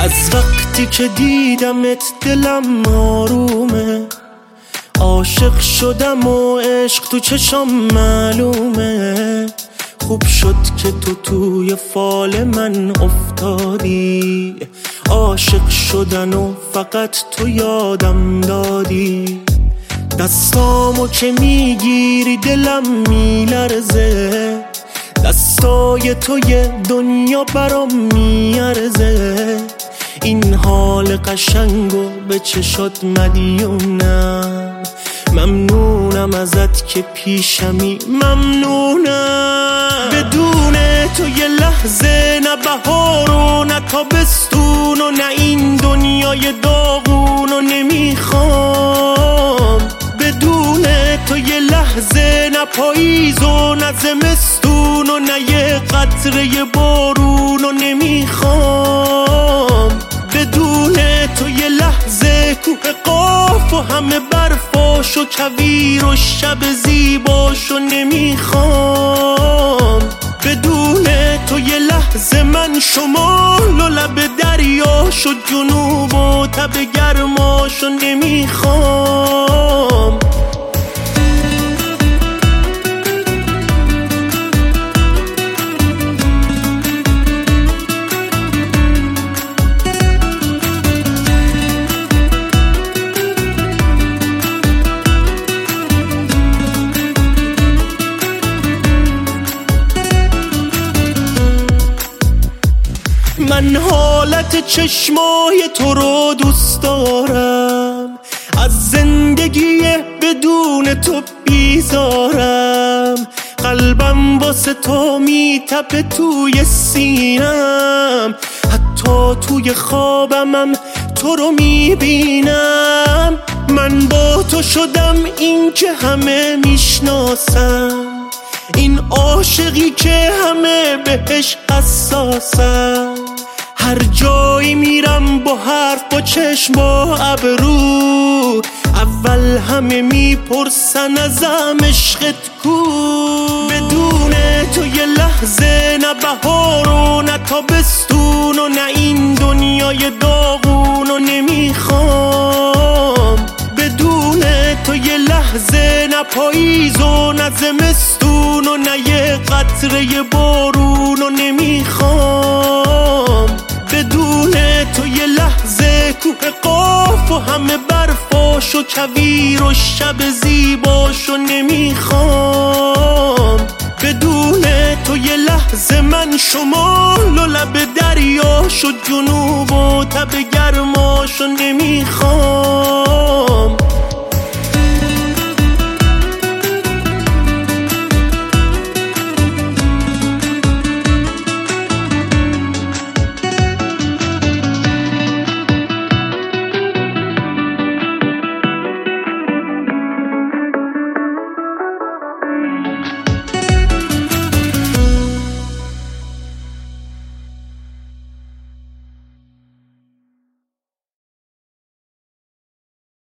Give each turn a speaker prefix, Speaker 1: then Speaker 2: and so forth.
Speaker 1: از وقتی که دیدمت دلم آرومه، عاشق شدم و عشق تو چشم معلومه. خوب شد که تو توی فال من افتادی، عاشق شدن و فقط تو یادم دادی. دستامو که میگیری دلم میلرزه، دستای تو یه دنیا برام میارزه. این حال قشنگو به چشات مدیونم، ممنونم ازت که پیشمی، ممنونم. بدون تو یه لحظه نه بهار و نه تابستون و نه این دنیای داغون و نمیخوام. بدون تو یه لحظه نه پاییز و نه زمستون و نه یه قطره بارون و نمیخوام. بدون تو یه لحظه کوه قاف و همه برفاش و کویر و شب زیباش و نمیخوام. بدون تو یه لحظه من شمال و لب دریاش و جنوب و تب گرماش و نمیخوام. من حالت چشمای تو رو دوست دارم، از زندگی بدون تو بیزارم. قلبم واسه تو میتپه توی سینم، حتی توی خوابمم تو رو میبینم. من با تو شدم این که همه میشناسم، این عاشقی که همه بهش حساسم. هر جایی میرم با حرف با چشم با ابرو، اول همه میپرسن ازم عشقت کو. بدون تو یه لحظه نه بهار و نه تابستون و نه این دنیای داغون و نمیخوام. بدون تو یه لحظه نه پاییز و نه زمستون و نه یه قطره بارون و نمیخوام. بدون تو یه لحظه کوه قاف و همه برفاش و کویر و شب زیباش و نمیخوام. بدون تو یه لحظه من شمال و لب دریاش و جنوب و تب گرماش و نمیخوام.